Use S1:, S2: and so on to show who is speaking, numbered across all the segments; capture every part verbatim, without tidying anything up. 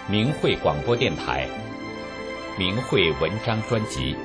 S1: 明慧广播电台明慧文章专辑。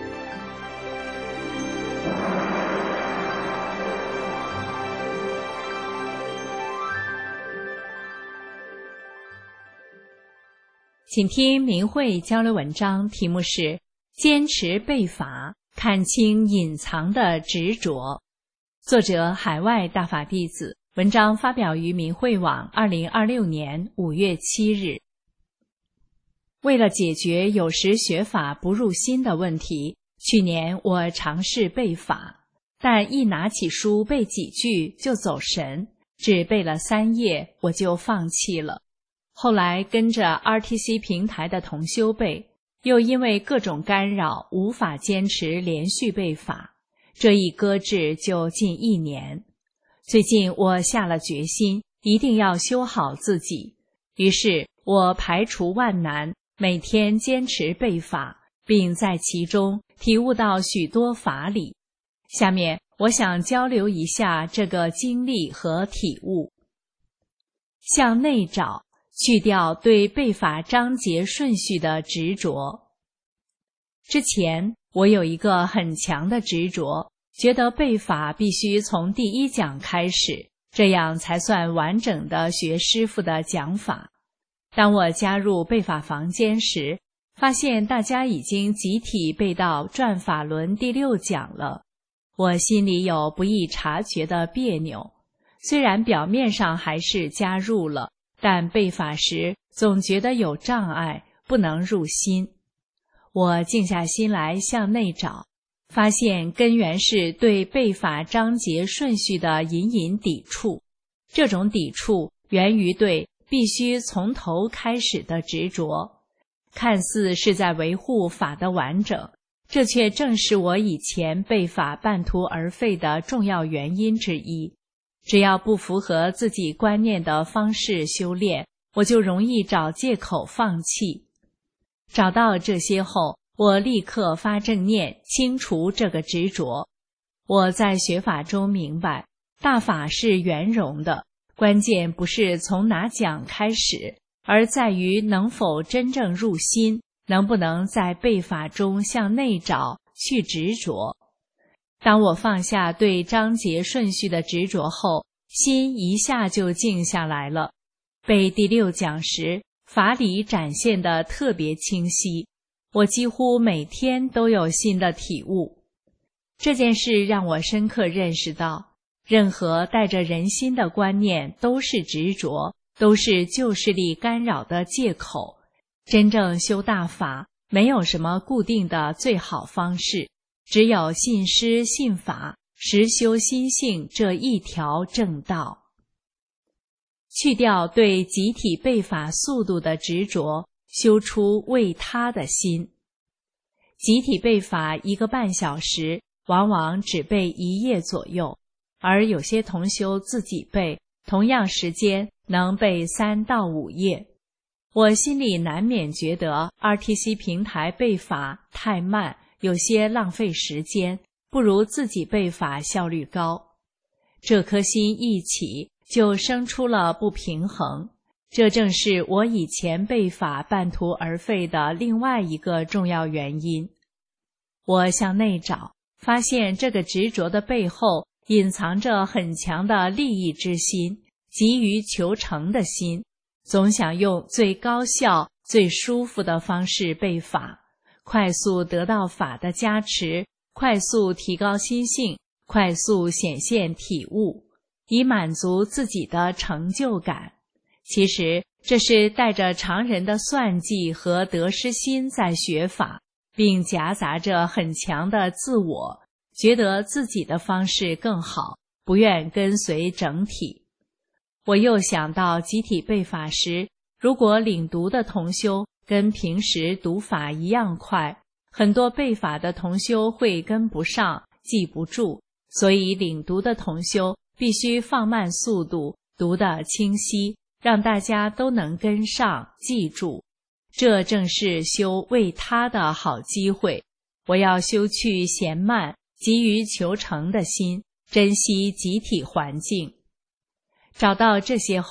S2: 请听明慧交流文章，题目是坚持背法，看清隐藏的执着。作者海外大法弟子，文章发表于明慧网二零二六年五月七日。为了解决有时学法不入心的问题，去年我尝试背法，但一拿起书背几句就走神，只背了三页我就放弃了。后来跟着 R T C 平台的同修背，又因为各种干扰无法坚持连续背法，这一搁置就近一年。最近我下了决心，一定要修好自己，于是我排除万难，每天坚持背法，并在其中体悟到许多法理。下面我想交流一下这个经历和体悟。向内找，去掉对背法章节顺序的执着。之前我有一个很强的执着，觉得背法必须从第一讲开始，这样才算完整的学师父的讲法。当我加入背法房间时，发现大家已经集体背到转法轮第六讲了，我心里有不易察觉的别扭。虽然表面上还是加入了，但背法时总觉得有障碍，不能入心。我静下心来向内找，发现根源是对背法章节顺序的隐隐抵触。这种抵触源于对必须从头开始的执着，看似是在维护法的完整，这却正是我以前背法半途而废的重要原因之一。只要不符合自己观念的方式修炼，我就容易找借口放弃。找到这些后，我立刻发正念，清除这个执着。我在学法中明白，大法是圆融的，关键不是从哪讲开始，而在于能否真正入心，能不能在背法中向内找，去执着。当我放下对章节顺序的执着后，心一下就静下来了。背第六讲时，法理展现得特别清晰，我几乎每天都有新的体悟。这件事让我深刻认识到，任何带着人心的观念都是执着，都是旧势力干扰的借口。真正修大法，没有什么固定的最好方式，只有信师信法，实修心性这一条正道。去掉对集体背法速度的执着，修出为他的心。集体背法一个半小时，往往只背一页左右，而有些同修自己背，同样时间能背三到五页。我心里难免觉得 R T C 平台背法太慢，有些浪费时间，不如自己背法效率高。这颗心一起，就生出了不平衡。这正是我以前背法半途而废的另外一个重要原因。我向内找，发现这个执着的背后隐藏着很强的利益之心，急于求成的心，总想用最高效、最舒服的方式背法，快速得到法的加持，快速提高心性，快速显现体悟，以满足自己的成就感。其实这是带着常人的算计和得失心在学法，并夹杂着很强的自我，觉得自己的方式更好，不愿跟随整体。我又想到集体背法时，如果领读的同修跟平时读法一样快，很多背法的同修会跟不上，记不住，所以领读的同修必须放慢速度，读得清晰，让大家都能跟上，记住。这正是修为他的好机会。我要修去嫌慢、急于求成的心，珍惜集体环境。找到这些后，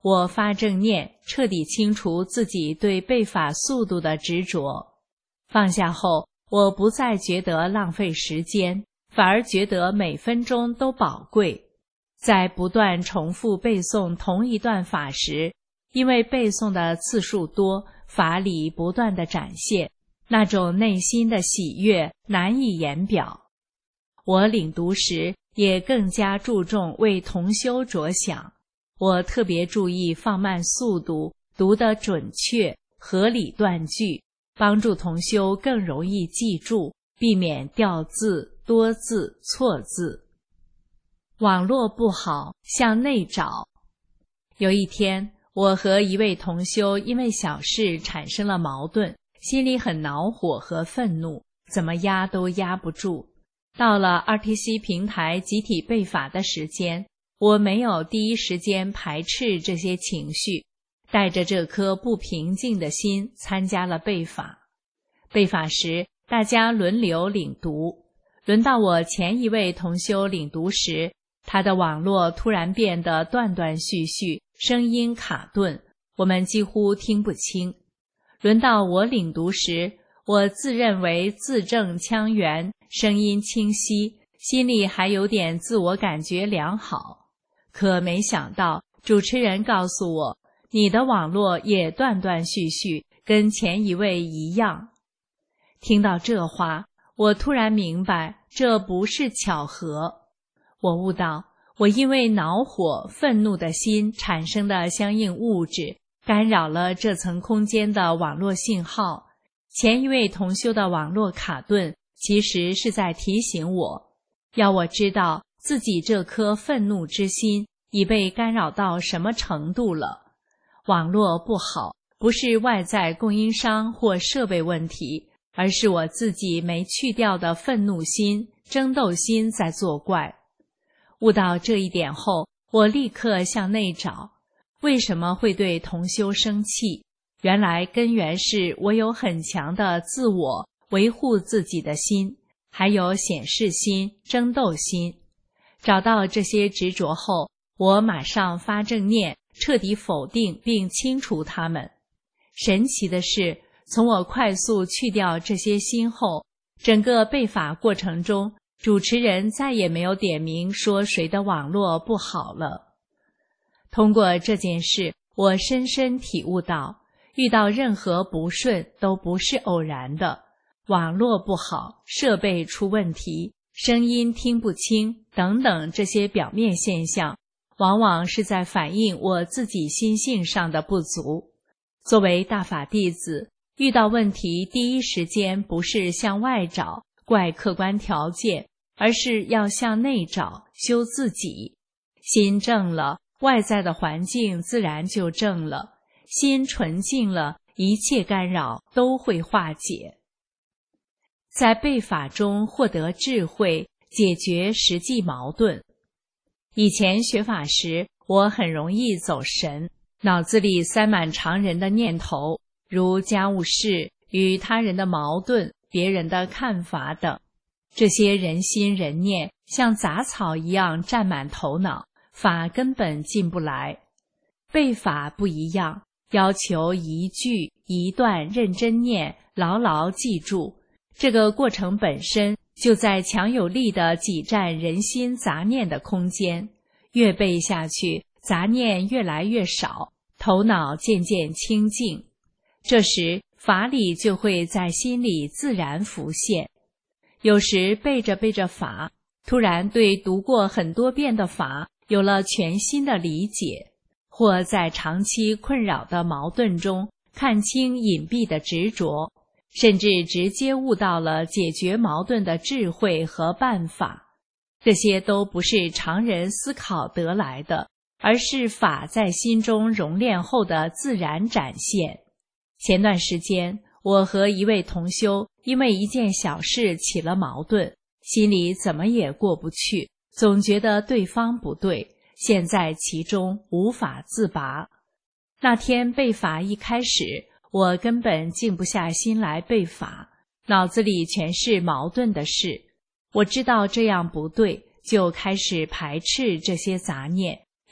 S2: 我发正念，彻底清除自己对背法速度的执着。放下后，我不再觉得浪费时间，反而觉得每分钟都宝贵。在不断重复背诵同一段法时，因为背诵的次数多，法理不断地展现，那种内心的喜悦难以言表。我领读时也更加注重为同修着想，我特别注意放慢速度，读得准确，合理断句，帮助同修更容易记住，避免掉字、多字、错字。网络不好，向内找。有一天，我和一位同修因为小事产生了矛盾，心里很恼火和愤怒，怎么压都压不住。到了 R T C 平台集体背法的时间，我没有第一时间排斥这些情绪，带着这颗不平静的心参加了背法。背法时，大家轮流领读，轮到我前一位同修领读时，他的网络突然变得断断续续，声音卡顿，我们几乎听不清。轮到我领读时，我自认为字正腔圆，声音清晰，心里还有点自我感觉良好。可没想到，主持人告诉我，你的网络也断断续续，跟前一位一样。听到这话，我突然明白，这不是巧合。我悟到，我因为恼火、愤怒的心产生的相应物质，干扰了这层空间的网络信号。前一位同修的网络卡顿，其实是在提醒我，要我知道自己这颗愤怒之心已被干扰到什么程度了。网络不好，不是外在供应商或设备问题，而是我自己没去掉的愤怒心、争斗心在作怪。悟到这一点后，我立刻向内找，为什么会对同修生气？原来根源是我有很强的自我维护自己的心，还有显示心、争斗心。找到这些执着后，我马上发正念，彻底否定并清除它们。神奇的是，从我快速去掉这些心后，整个背法过程中，主持人再也没有点名说谁的网络不好了。通过这件事，我深深体悟到，遇到任何不顺都不是偶然的，网络不好、设备出问题、声音听不清等等这些表面现象，往往是在反映我自己心性上的不足。作为大法弟子，遇到问题第一时间不是向外找，怪客观条件，而是要向内找，修自己。心正了，外在的环境自然就正了。心纯净了，一切干扰都会化解。在背法中获得智慧，解决实际矛盾。以前学法时，我很容易走神，脑子里塞满常人的念头，如家务事、与他人的矛盾、别人的看法等。这些人心人念像杂草一样占满头脑，法根本进不来。背法不一样，要求一句一段认真念，牢牢记住。这个过程本身就在强有力地挤占人心杂念的空间，越背下去，杂念越来越少，头脑渐渐清净。这时法理就会在心里自然浮现。有时背着背着法，突然对读过很多遍的法有了全新的理解，或在长期困扰的矛盾中看清隐蔽的执着，甚至直接悟到了解决矛盾的智慧和办法。这些都不是常人思考得来的，而是法在心中熔炼后的自然展现。前段时间，我和一位同修因为一件小事起了矛盾，心里怎么也过不去，总觉得对方不对，陷在其中无法自拔。那天背法一开始，我根本静不下心来背法，脑子里全是矛盾的事。我知道这样不对，就开始排斥这些杂念，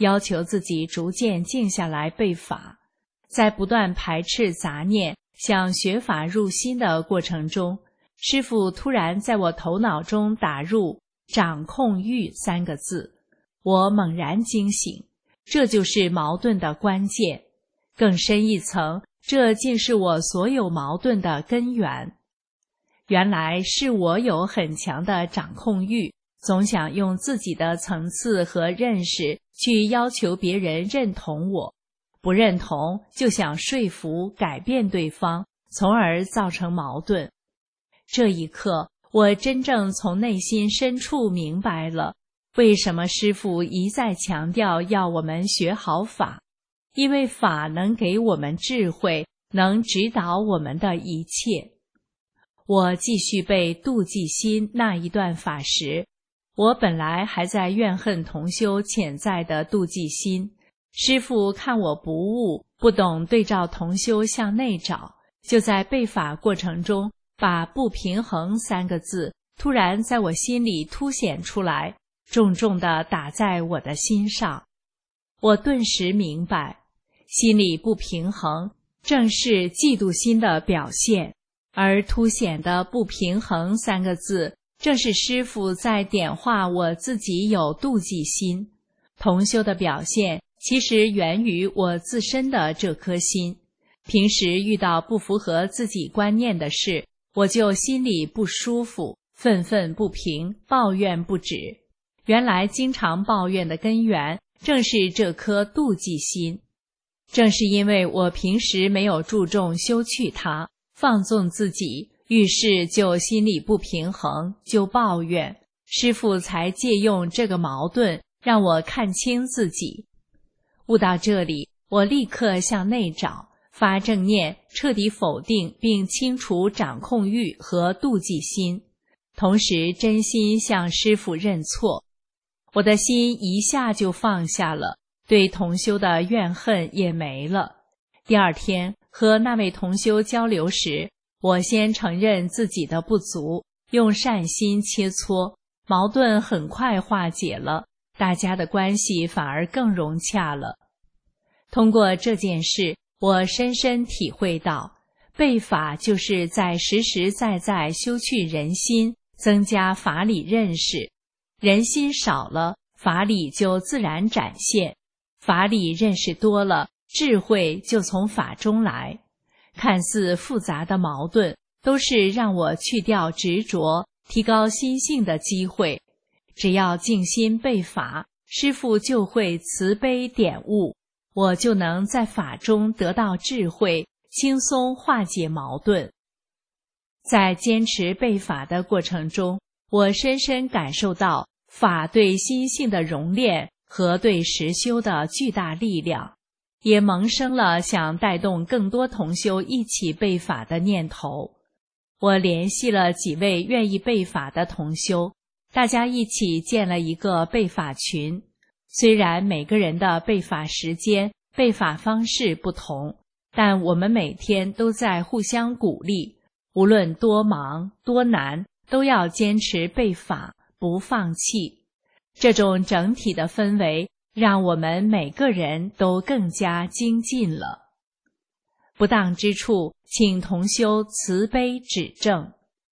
S2: 要求自己逐渐静下来背法。在不断排斥杂念，想学法入心的过程中，师父突然在我头脑中打入掌控欲三个字，我猛然惊醒，这就是矛盾的关键。更深一层，这竟是我所有矛盾的根源。原来是我有很强的掌控欲，总想用自己的层次和认识去要求别人认同我，不认同就想说服改变对方，从而造成矛盾。这一刻，我真正从内心深处明白了，为什么师父一再强调要我们学好法，因为法能给我们智慧，能指导我们的一切。我继续背妒忌心那一段法时，我本来还在怨恨同修潜在的妒忌心，师父看我不悟，不懂对照同修向内找，就在背法过程中把不平衡三个字突然在我心里凸显出来，重重地打在我的心上。我顿时明白，心里不平衡正是嫉妒心的表现，而凸显的不平衡三个字正是师父在点化我自己有妒忌心。同修的表现其实源于我自身的这颗心。平时遇到不符合自己观念的事，我就心里不舒服，愤愤不平，抱怨不止。原来经常抱怨的根源正是这颗妒忌心。正是因为我平时没有注重修去它，放纵自己，遇事就心里不平衡，就抱怨，师父才借用这个矛盾让我看清自己。悟到这里，我立刻向内找，发正念，彻底否定并清除掌控欲和妒忌心，同时真心向师父认错。我的心一下就放下了，对同修的怨恨也没了。第二天和那位同修交流时，我先承认自己的不足，用善心切磋，矛盾很快化解了，大家的关系反而更融洽了。通过这件事，我深深体会到，背法就是在实实在在修去人心，增加法理认识。人心少了，法理就自然展现，法理认识多了，智慧就从法中来。看似复杂的矛盾，都是让我去掉执着，提高心性的机会。只要静心背法，师父就会慈悲点悟，我就能在法中得到智慧，轻松化解矛盾。在坚持背法的过程中，我深深感受到法对心性的熔炼和对实修的巨大力量，也萌生了想带动更多同修一起背法的念头。我联系了几位愿意背法的同修，大家一起建了一个背法群。虽然每个人的背法时间、背法方式不同，但我们每天都在互相鼓励，无论多忙多难，都要坚持背法，不放弃。这种整体的氛围让我们每个人都更加精进了。不当之处，请同修慈悲指正。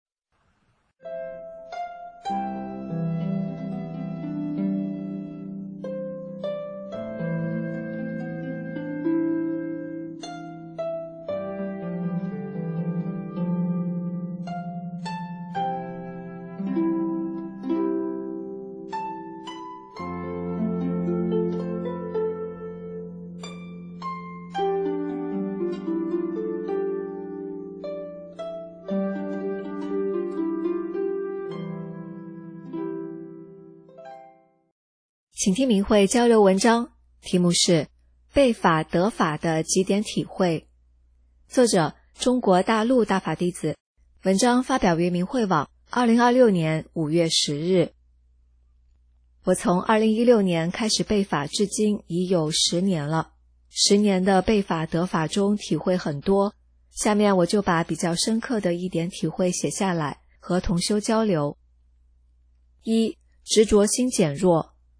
S3: 请听明慧交流文章，题目是背法得法的几点体会，作者中国大陆大法弟子，文章发表于明慧网二零二六年五月十日。我从二零一六年开始背法至今已有十年了，十年的背法得法中体会很多，下面我就把比较深刻的一点体会写下来，和同修交流。一、执着心减弱。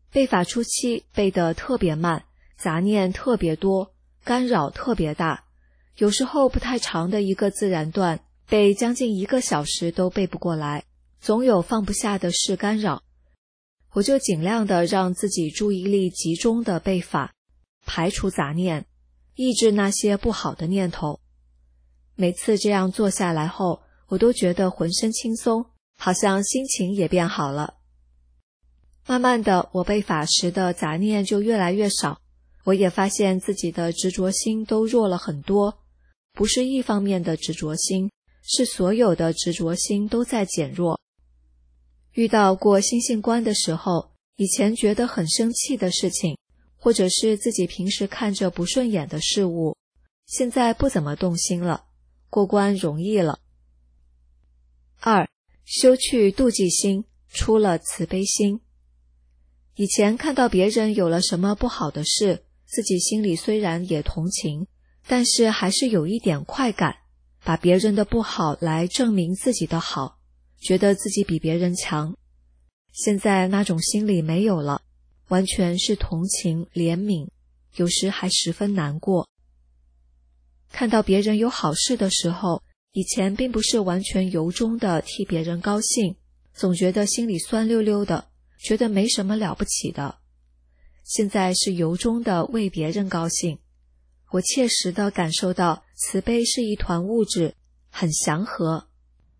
S3: 背法初期背得特别慢，杂念特别多，干扰特别大，有时候不太长的一个自然段背将近一个小时都背不过来，总有放不下的事干扰。我就尽量的让自己注意力集中的背法，排除杂念，抑制那些不好的念头。每次这样做下来后，我都觉得浑身轻松，好像心情也变好了。慢慢的，我背法时的杂念就越来越少，我也发现自己的执着心都弱了很多，不是一方面的执着心，是所有的执着心都在减弱。遇到过心性观的时候，以前觉得很生气的事情，或者是自己平时看着不顺眼的事物，现在不怎么动心了，过关容易了。二，修去妒忌心，出了慈悲心。以前看到别人有了什么不好的事，自己心里虽然也同情，但是还是有一点快感，把别人的不好来证明自己的好，觉得自己比别人强。现在那种心理没有了，完全是同情、怜悯，有时还十分难过。看到别人有好事的时候，以前并不是完全由衷的替别人高兴，总觉得心里酸溜溜的，觉得没什么了不起的。现在是由衷的为别人高兴，我切实的感受到慈悲是一团物质，很祥和。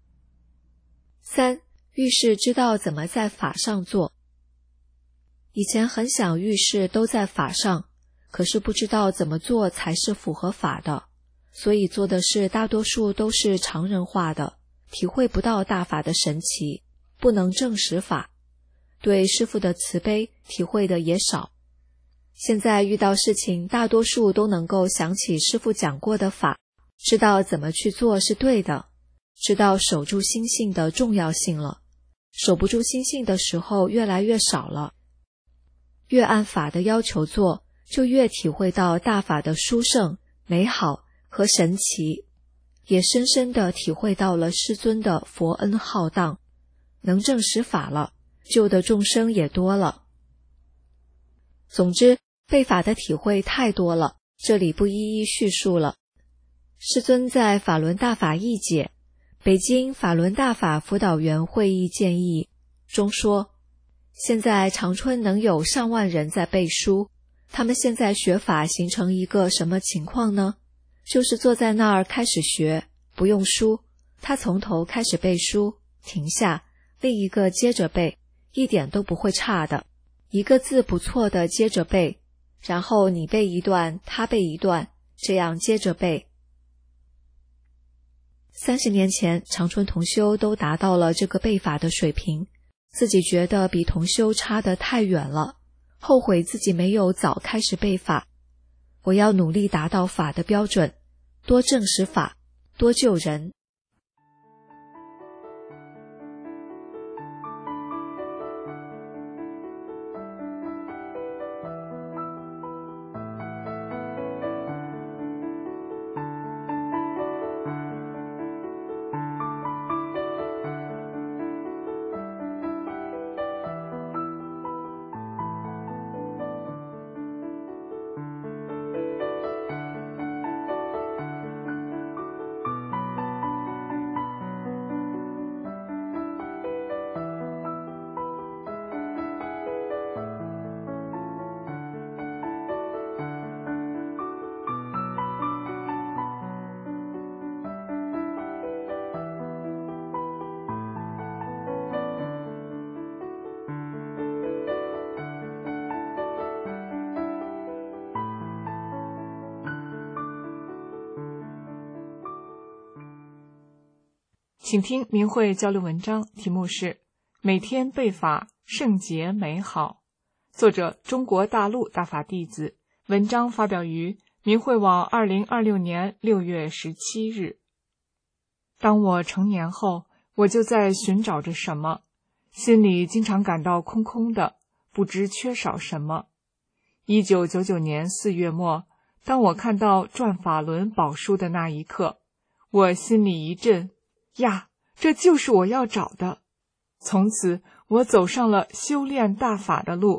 S3: 三，遇事知道怎么在法上做。以前很想遇事都在法上，可是不知道怎么做才是符合法的，所以做的事大多数都是常人化的，体会不到大法的神奇，不能证实法，对师父的慈悲体会的也少。现在遇到事情大多数都能够想起师父讲过的法，知道怎么去做是对的，知道守住心性的重要性了，守不住心性的时候越来越少了。越按法的要求做，就越体会到大法的殊胜、美好和神奇，也深深地体会到了师尊的佛恩浩荡，能证实法了，救的众生也多了。总之，背法的体会太多了，这里不一一叙述了。师尊在法轮大法译解北京法轮大法辅导员会议建议中说，现在长春能有上万人在背书，他们现在学法形成一个什么情况呢？就是坐在那儿开始学，不用书，他从头开始背书，停下，另一个接着背，一点都不会差的，一个字不错的接着背，然后你背一段，他背一段，这样接着背。三十年前，长春同修都达到了这个背法的水平，自己觉得比同修差得太远了，后悔自己没有早开始背法。我要努力达到法的标准，多证实法，多救人。
S4: 请听明慧交流文章，题目是每天背法圣洁美好，作者中国大陆大法弟子，文章发表于明慧网二零二六年六月十七日。当我成年后，我就在寻找着什么，心里经常感到空空的，不知缺少什么。一九九九年四月末，当我看到转法轮宝书的那一刻，我心里一震，呀，这就是我要找的。从此，我走上了修炼大法的路，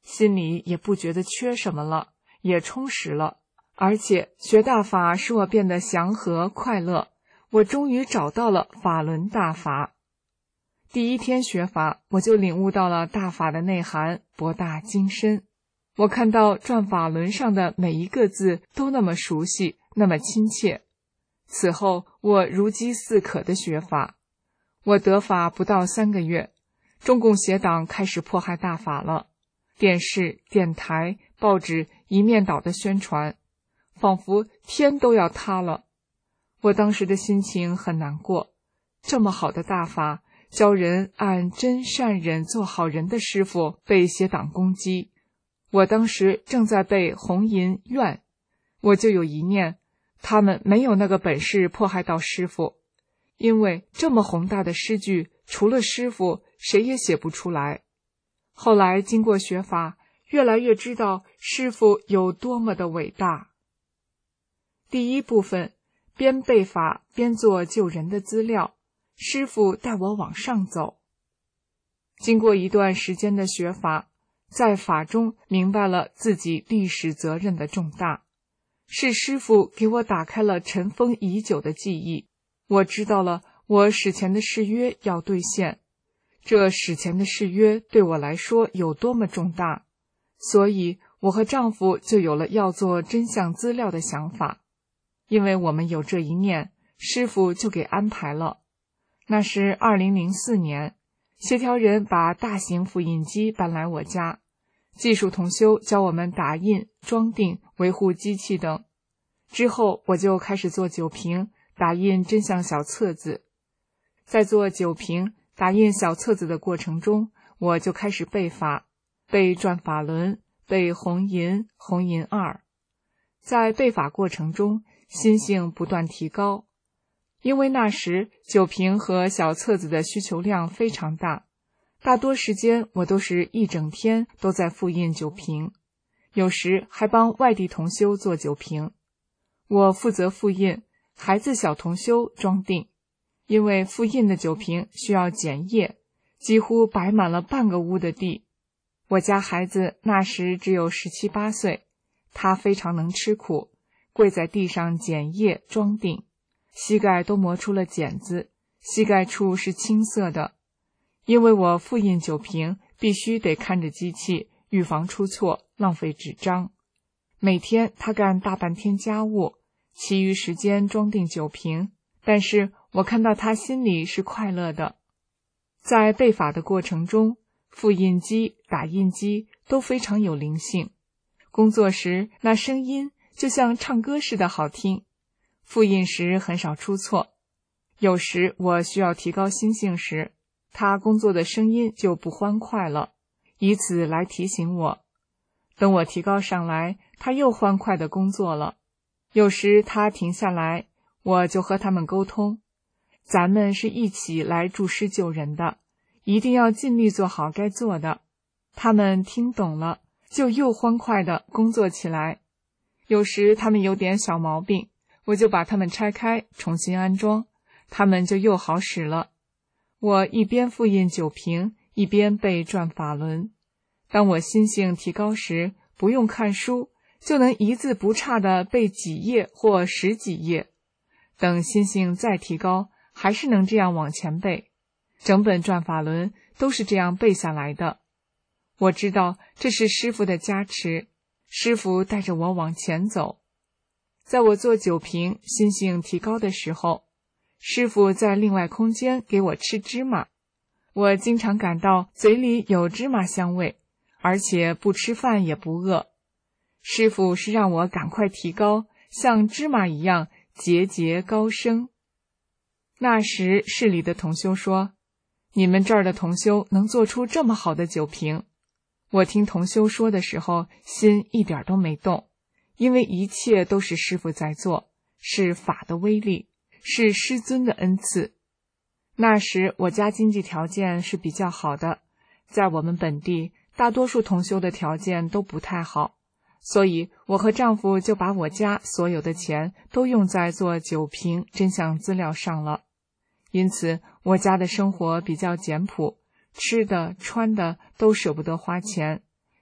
S4: 心里也不觉得缺什么了，也充实了。而且学大法使我变得祥和快乐，我终于找到了法轮大法。第一天学法，我就领悟到了大法的内涵博大精深。我看到转法轮上的每一个字都那么熟悉，那么亲切。此后我如饥似渴的学法。我得法不到三个月，中共邪党开始迫害大法了，电视、电台、报纸一面倒的宣传，仿佛天都要塌了。我当时的心情很难过，这么好的大法，教人按真善忍做好人的师父被邪党攻击。我当时正在背红银愿，我就有一念，他们没有那个本事迫害到师父，因为这么宏大的诗句，除了师父，谁也写不出来。后来经过学法，越来越知道师父有多么的伟大。第一部分，边背法边做救人的资料，师父带我往上走。经过一段时间的学法，在法中明白了自己历史责任的重大，是师父给我打开了尘封已久的记忆。我知道了我史前的誓约要兑现，这史前的誓约对我来说有多么重大，所以我和丈夫就有了要做真相资料的想法。因为我们有这一念，师父就给安排了。那是二零零四年，协调人把大型复印机搬来我家，技术同修教我们打印、装订、维护机器等。之后我就开始做酒瓶、打印真相小册子。在做酒瓶、打印小册子的过程中，我就开始背法，背转法轮，背红银、红银二。在背法过程中，心性不断提高，因为那时酒瓶和小册子的需求量非常大，大多时间我都是一整天都在复印酒瓶，有时还帮外地同修做酒瓶。我负责复印，孩子小同修装订。因为复印的酒瓶需要剪叶，几乎摆满了半个屋的地。我家孩子那时只有十七八岁，他非常能吃苦，跪在地上剪叶装订，膝盖都磨出了茧子，膝盖处是青色的。因为我复印酒瓶必须得看着机器，预防出错，浪费纸张。每天他干大半天家务，其余时间装订酒瓶，但是我看到他心里是快乐的。在背法的过程中，复印机、打印机都非常有灵性，工作时那声音就像唱歌似的好听，复印时很少出错。有时我需要提高心性时，他工作的声音就不欢快了，以此来提醒我。等我提高上来，他又欢快地工作了。有时他停下来，我就和他们沟通，咱们是一起来助师救人的，一定要尽力做好该做的。他们听懂了，就又欢快地工作起来。有时他们有点小毛病，我就把他们拆开，重新安装，他们就又好使了。我一边复印酒瓶，一边背转法轮。当我心性提高时，不用看书，就能一字不差地背几页或十几页。等心性再提高，还是能这样往前背。整本转法轮都是这样背下来的。我知道这是师父的加持，师父带着我往前走。在我做酒瓶心性提高的时候，师父在另外空间给我吃芝麻，我经常感到嘴里有芝麻香味，而且不吃饭也不饿。师父是让我赶快提高，像芝麻一样节节高升。那时市里的同修说，你们这儿的同修能做出这么好的酒瓶。我听同修说的时候，心一点都没动，因为一切都是师父在做，是法的威力，是师尊的恩赐。那时我家经济条件是比较好的，在我们本地大多数同修的条件都不太好，所以我和丈夫就把我家所有的钱都用在做酒瓶真相资料上了。因此我家的生活比较简朴，吃的穿的都舍不得花钱，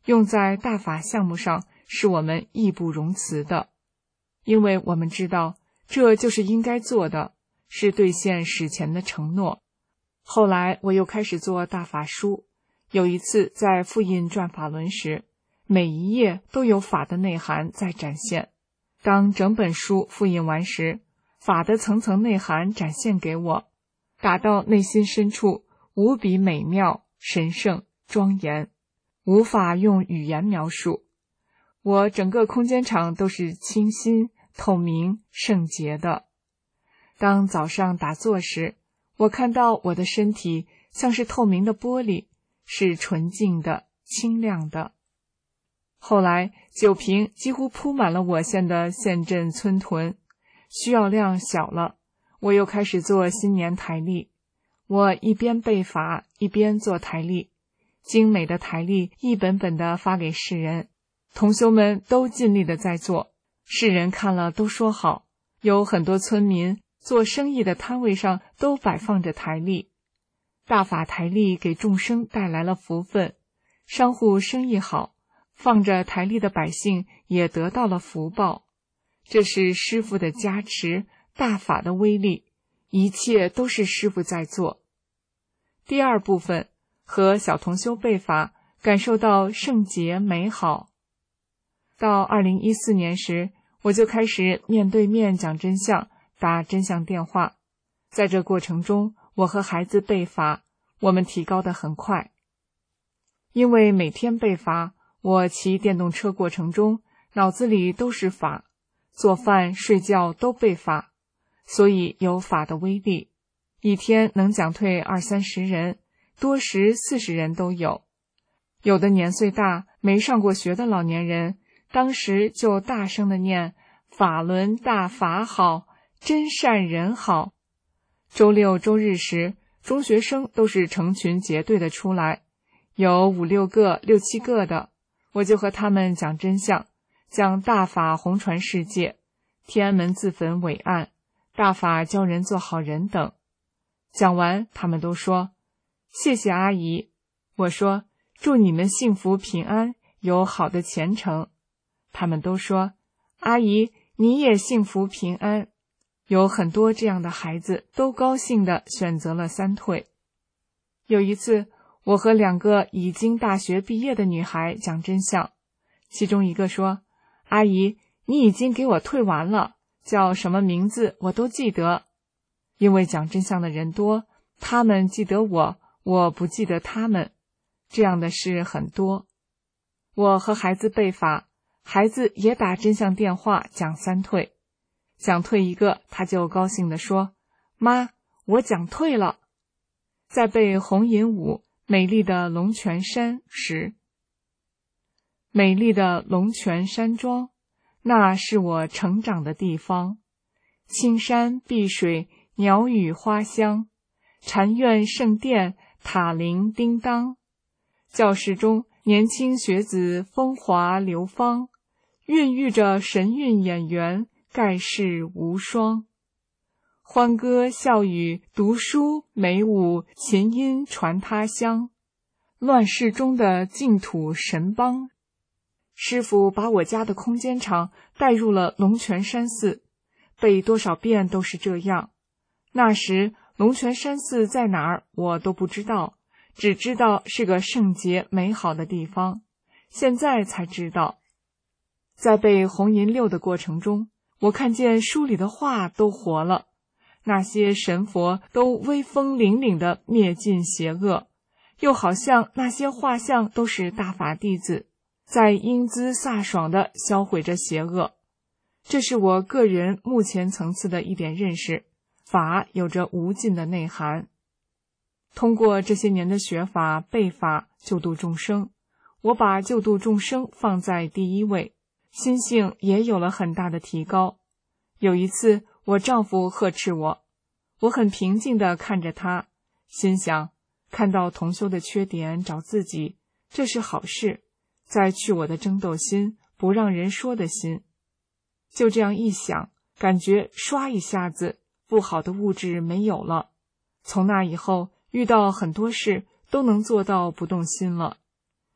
S4: 用在大法项目上是我们义不容辞的，因为我们知道这就是应该做的，是兑现史前的承诺。后来我又开始做大法书，有一次在复印转法轮时，每一页都有法的内涵在展现。当整本书复印完时，法的层层内涵展现给我，打到内心深处，无比美妙、神圣、庄严，无法用语言描述。我整个空间场都是清新、透明、圣洁的。当早上打坐时，我看到我的身体像是透明的玻璃，是纯净的、清亮的。后来酒瓶几乎铺满了我县的县镇村屯，需要量小了，我又开始做新年台历。我一边背法，一边做台历，精美的台历一本本地发给世人，同修们都尽力地在做，世人看了都说好。有很多村民做生意的摊位上都摆放着台历，大法台历给众生带来了福分，商户生意好，放着台历的百姓也得到了福报。这是师父的加持，大法的威力，一切都是师父在做。第二部分，和小同修背法，感受到圣洁美好。到二零一四年时，我就开始面对面讲真相，打真相电话。在这过程中，我和孩子背法，我们提高得很快。因为每天背法，我骑电动车过程中，脑子里都是法，做饭、睡觉都背法，所以有法的威力。一天能讲退二三十人，多时四十人都有。有的年岁大、没上过学的老年人，当时就大声地念法轮大法好，真善人好。周六周日时，中学生都是成群结队的出来，有五六个、六七个的，我就和他们讲真相，讲大法弘传世界，天安门自焚伟案，大法教人做好人等。讲完，他们都说谢谢阿姨。我说祝你们幸福平安，有好的前程。他们都说阿姨你也幸福平安。有很多这样的孩子都高兴地选择了三退。有一次，我和两个已经大学毕业的女孩讲真相，其中一个说阿姨你已经给我退完了，叫什么名字我都记得。因为讲真相的人多，他们记得我，我不记得他们，这样的事很多。我和孩子背法，孩子也打真相电话讲三退，讲退一个，他就高兴地说妈，我讲退了。在背红银舞美丽的龙泉山时，美丽的龙泉山庄，那是我成长的地方，青山碧水，鸟语花香，禅院圣殿，塔铃叮当。教室中年轻学子风华流芳，孕育着神韵演员，盖世无双。欢歌笑语，读书美舞，琴音传他乡。乱世中的净土神邦。师父把我家的空间场带入了龙泉山寺，背多少遍都是这样。那时龙泉山寺在哪儿我都不知道，只知道是个圣洁美好的地方，现在才知道。在背红银六的过程中，我看见书里的话都活了，那些神佛都威风凛凛地灭尽邪恶，又好像那些画像都是大法弟子，在英姿飒爽地销毁着邪恶。这是我个人目前层次的一点认识，法有着无尽的内涵。通过这些年的学法背法救度众生，我把救度众生放在第一位，心性也有了很大的提高。有一次我丈夫呵斥我，我很平静地看着他，心想看到同修的缺点找自己，这是好事，再去我的争斗心，不让人说的心。就这样一想，感觉唰一下子不好的物质没有了。从那以后遇到很多事都能做到不动心了。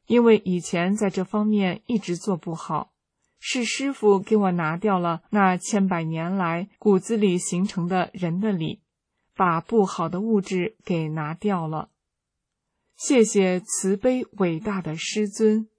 S4: 因为以前在这方面一直做不好，是师父给我拿掉了那千百年来骨子里形成的人的理，把不好的物质给拿掉了。谢谢慈悲伟大的师尊。